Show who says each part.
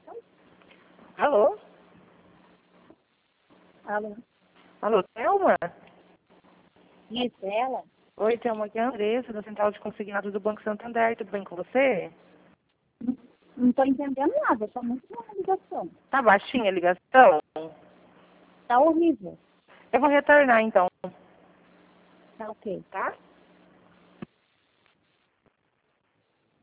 Speaker 1: Alô?
Speaker 2: Alô?
Speaker 1: Alô, Thelma?
Speaker 2: Isso, é ela?
Speaker 1: Oi, Thelma, aqui é a Andressa, da Central de Consignados do Banco Santander. Tudo bem com você?
Speaker 2: Não estou entendendo nada, está muito boa a ligação.
Speaker 1: Tá baixinha a ligação?
Speaker 2: Está horrível.
Speaker 1: Eu vou retornar, então,
Speaker 2: Tá ok.
Speaker 1: tá?